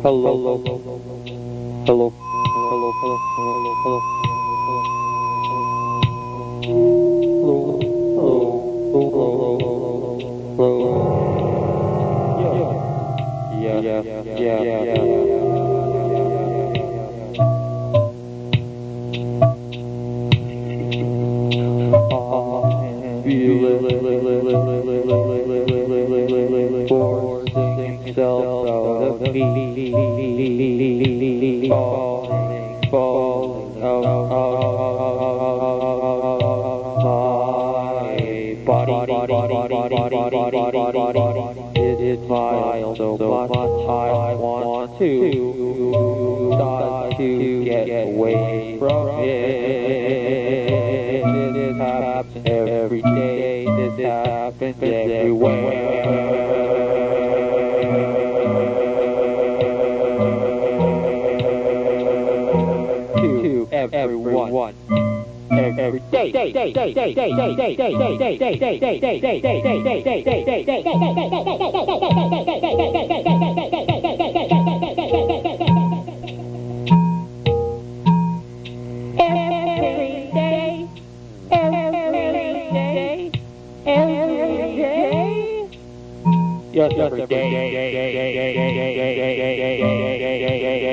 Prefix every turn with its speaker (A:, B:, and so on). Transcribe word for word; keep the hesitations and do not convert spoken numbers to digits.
A: Hello, hello, hello, hello, hello, hello, hello, yeah, yeah, yeah, yeah, yeah, yeah, forcing himself out of me, falling, falling out, out, out, my body, body, body, body, body, body, it is mild so much. I want to start to get away from it. This happens every day. This happens everywhere. To everyone. Every day, day, day, day, day, day, day, day, day, day, day, day, day, day, day, day, day, yes, every day.